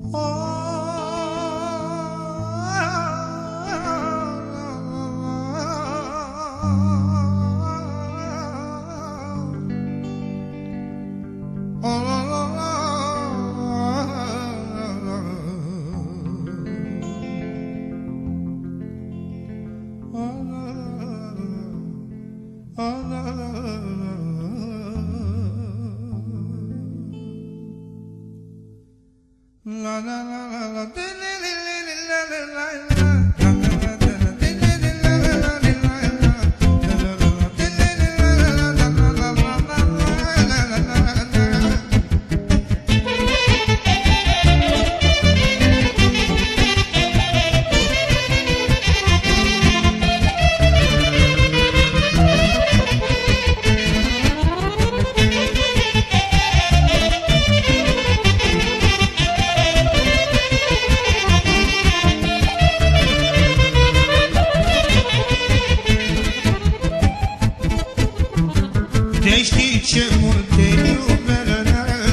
De știi ce mult te iubesc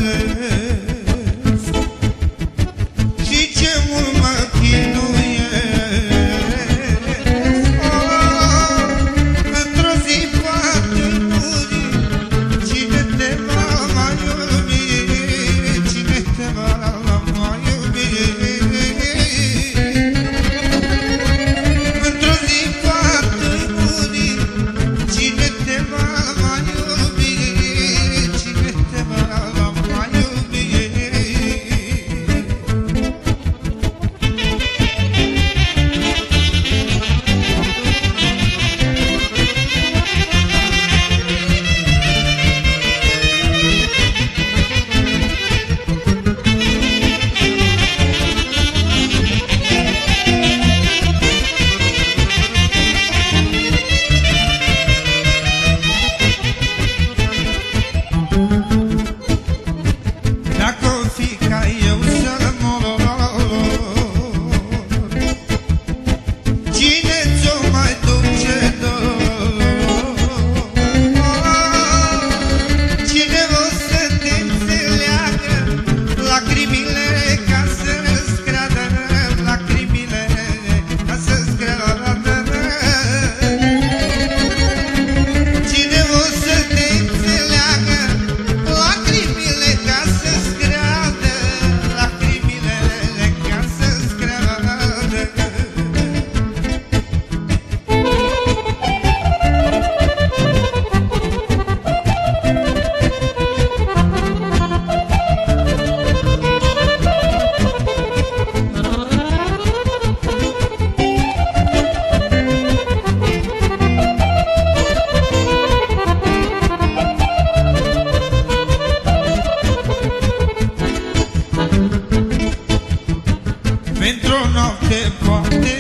și ce mult mă chinuiesc. Într-o zi poate muri, cine te va mai iubi, cine te va mai iubi. Într-o zi poate muri, cine te va mai iubi, cine te va mai iubi. Dacă-o fi ca eu să mor, cine ți-o mai duce dor? Cine o să te înțeleagă lacrimile ca să-ți creadă, lacrimile ca să-ți creadă? Cine o să te înțeleagă lacrimile ca să-ți creadă, lacrimile ca să-ți creadă? Pentru o noapte poate